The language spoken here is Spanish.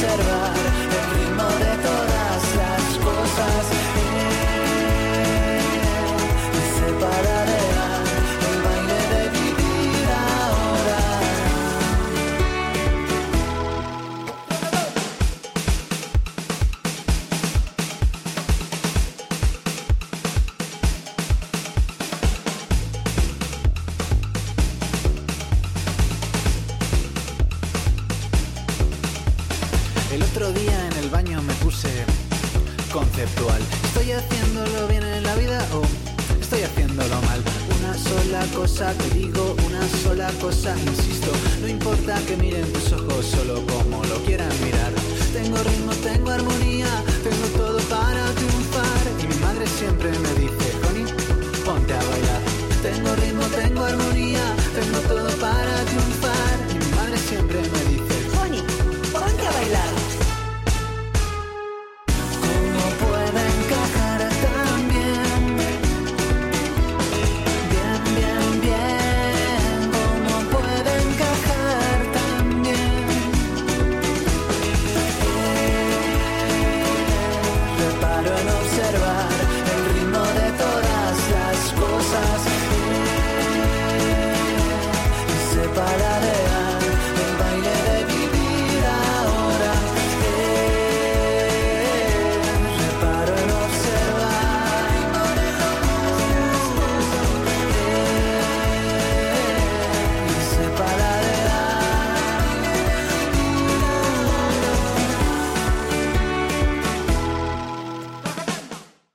conservar el ritmo de todas las cosas. Me separarán el baile de vivir ahora. El otro día en el baño me puse conceptual. ¿Estoy haciéndolo bien en la vida o estoy haciéndolo mal? Una sola cosa te digo, una sola cosa insisto. No importa que miren tus ojos, solo como lo quieran mirar.